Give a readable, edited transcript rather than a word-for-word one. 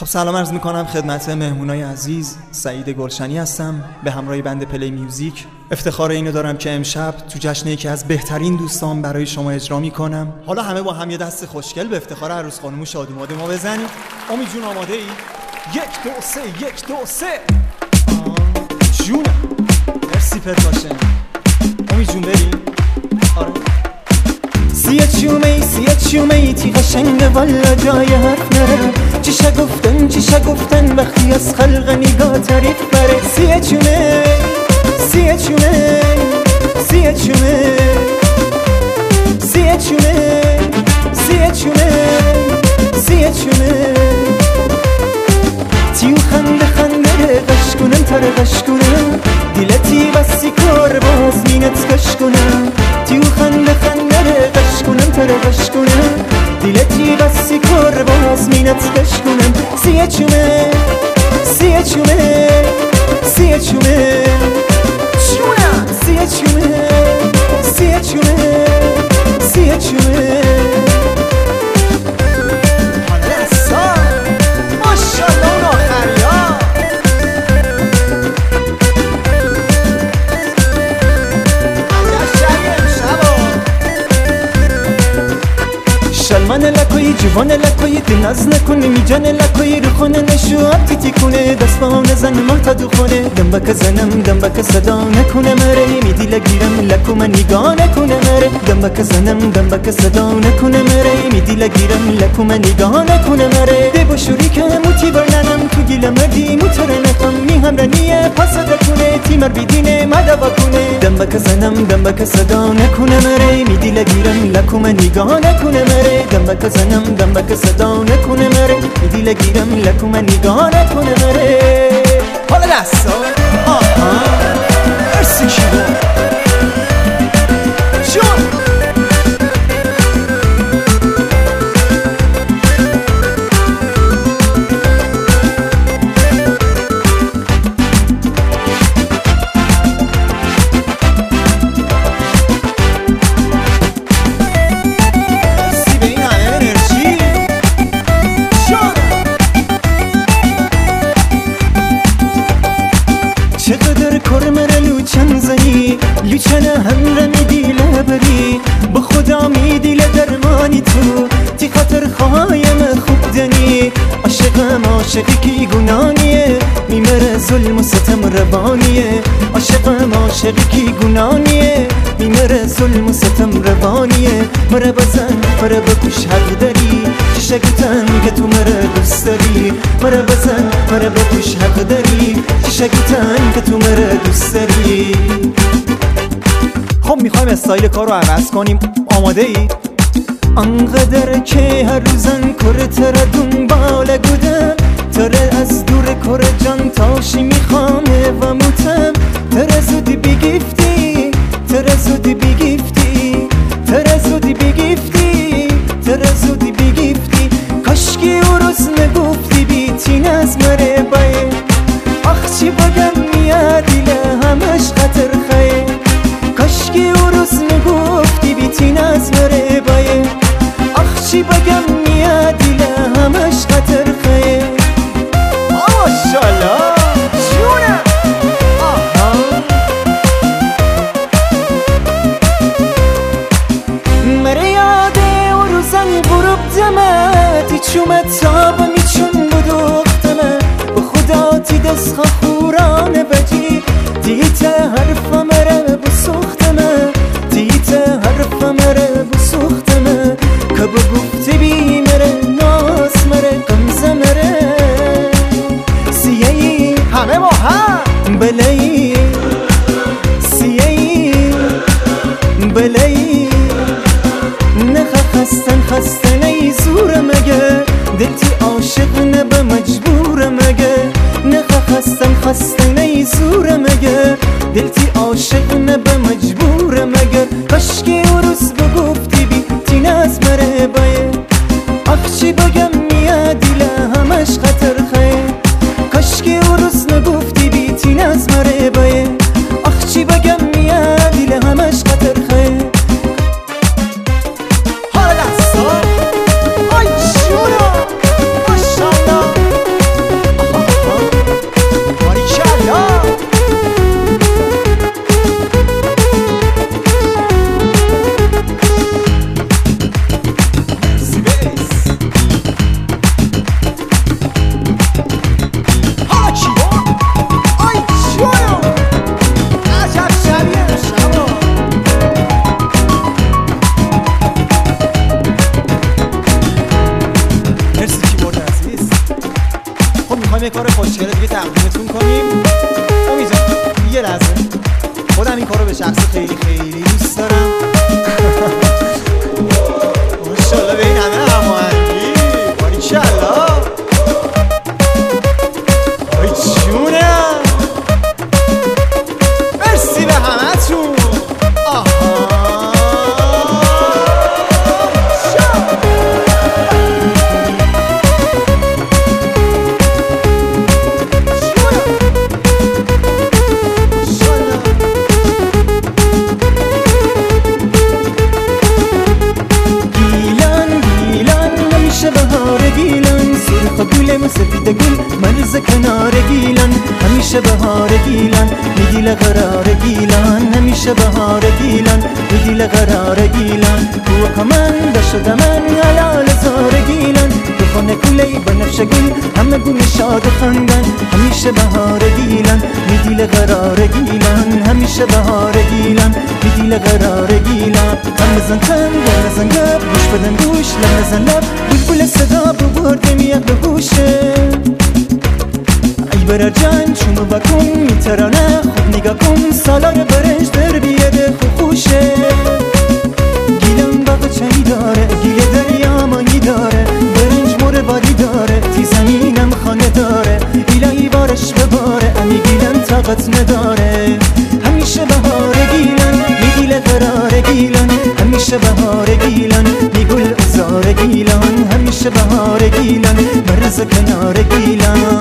خب سلام عرض میکنم خدمت مهمونای عزیز. سعید گلشنی هستم به همراه بند پلی میوزیک. افتخار اینو دارم که امشب تو جشن یکی از بهترین دوستان برای شما اجرا میکنم. حالا همه با هم یه دست خوشگل به افتخار عروس خانم شادوماده ما بزنیم. امید جون آماده ای؟ 1 2 3 1 2 3 جون. مرسی پتاشن. امید جون بریم. آره سیه چومه ای تی قشنگه والا جای حرف نره. چیشه گفتن وقتی از خلق نگاه تعریف بره. سیه چومه تیو خنده قش کنم تره قش کنم دیلتی بسی کار باز مینت کش کنم. تیو خنده قش کنم تره قش کنم دیلتی بسی کار باز مینت کش کنم. سیه چومه شلمن لکوی جوان لکوی دل ناز نکنه میجان لکوی رو خونه نشو ابتیتی کنه دست با هم نزن محتا دو خونه دنبک زنم دنبک صدا نکنه مره میدی لگیرم لکو من نگاه نکنه مره دنبک زنم دنبک صدا نکنه مره میدی لگیرم لکو من نگاه نکنه مره ده بشوری که موتی برنم تو گیل مردی موتره نکم می همرنیه پاسده کنه تیمر بیدینه مده بکنه دنبک زنم دنبک صدا نکنه مره میدی لگیرم لکو من نگاه نکنه مره دنبک زنم دنبک صدا نکنه مره میدی لگیرم لکو من نگاه نکنه مره. حالا دستا مرسی شیبا جون لوچنه هم رمیدی لبری به خدا میدی لدرمانی تو تی خاطر خواهیم خوب دنی عاشقم عاشقی کی گنانیه میمره ظلم و ستم ربانیه عاشقم عاشقی کی گنانیه میمره ظلم و ستم ربانیه مره بزن مره بکش حق داری چشگتن که تو مره دوست داری مره بزن مره بکش حق داری چشگتن که تو مره دوست داری. خب میخوایم استایل کار رو عوض کنیم. آماده ای؟ انقدر که هر روزن کره تره دنباله گودم تره از دور کره جان تاشی میخوامه و موتم تره زودی بگیفتی تره زودی بگیفتی تره زودی بگیفتی تره زودی بگیفتی کاشکی او روز نگفتی بیتین از مره بایه آخ چی بگم میادیله همش خطر خیه کاشکی او روز نگفتی بیتین از مره بایه آخ چی بگم میادیله همش خطر خیه. ماشالله جونم مره یاده او روزن بروب دمه تی چومه تاب میچون بدوختمه به خدا تی دست خورانه بجی دیت حرف مره بسوختمه دیت حرف مره بسوختمه که بگفتی بی مره ناس مره قمزه مره سیهی همه ما هم بلهی سیهی بلهی نخه خسته نی زوره مگه دلتی عاشق نبه مجبوره مگه نخه خسته نی زوره مگه دلتی عاشق نبه مجبوره مگه کاشکی او روز بگفتی بی تین از مره بایه آخ چی بگم میادیله همش خطر خیه کاشکی او روز نگفتی بی تین از مره بایه آخ چی بگم میادیله همش خطر خیه. حالا دستا آی شورا ماشالله خب میخوایم یه کار خوشگله دیگه تقدیمتون کنیم. امیزا یه لحظه، خودم این کارو به شخص خیلی خیلی دوست دارم. ماشاءالله به این همه هماهنگی، باریکالله. آی جونم، مرسی به همتون. گل سفید گل مرز کنار گیلان، همیشه بهار گیلان میدیل قرار گیلان، همیشه بهار گیلان میدیل قرار گیلان. تو کمان دشت من علال زار گیلان، تو خانه کلی بنفش گل همه گل شاد خندن، همیشه بهار گیلان میدیل قرار گیلان، همیشه بهار گیلان میدیل قرار گیلان. هم بزن تن بزن گب گوش بدن گوش لنزن لب، بلبل صدا ببرده میاد به گوشه. ای برر جان چونو بکن میترانه، خود نگاه کن سالار برنج در بیاده خوشه. گیلم باغچه‌ای داره، گیل دریا ماهی داره، برنج مرباری داره، تی زمینم خانه داره، الهی بارش بباره، امی گیلم طاقت نداره. همیشه بهار گیلان میگیل قرار گیلان، همیشه بهار گیلان میگل ازار گیلان، همیشه بهار گیلان مرز کنار گیلان.